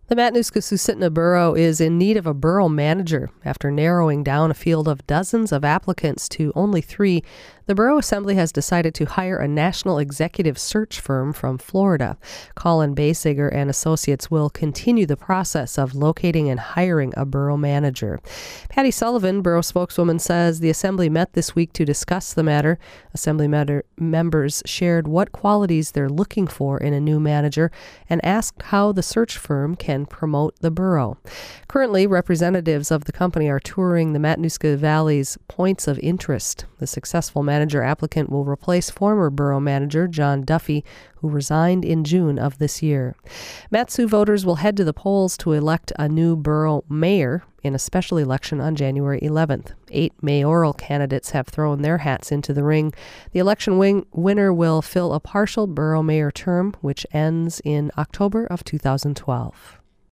The Matanuska-Susitna Borough is in need of a borough manager. After narrowing down a field of dozens of applicants to only 3, the Borough Assembly has decided to hire a national executive search firm from Florida. Colin Basiger and Associates will continue the process of locating and hiring a borough manager. Patty Sullivan, borough spokeswoman, says the Assembly met this week to discuss the matter. Assembly members shared what qualities they're looking for in a new manager and asked how the search firm can promote the borough. Currently, representatives of the company are touring the Matanuska Valley's points of interest. The successful manager applicant will replace former borough manager John Duffy, who resigned in June of this year. Mat-Su voters will head to the polls to elect a new borough mayor in a special election on January 11th. 8 mayoral candidates have thrown their hats into the ring. The election winner will fill a partial borough mayor term, which ends in October of 2012.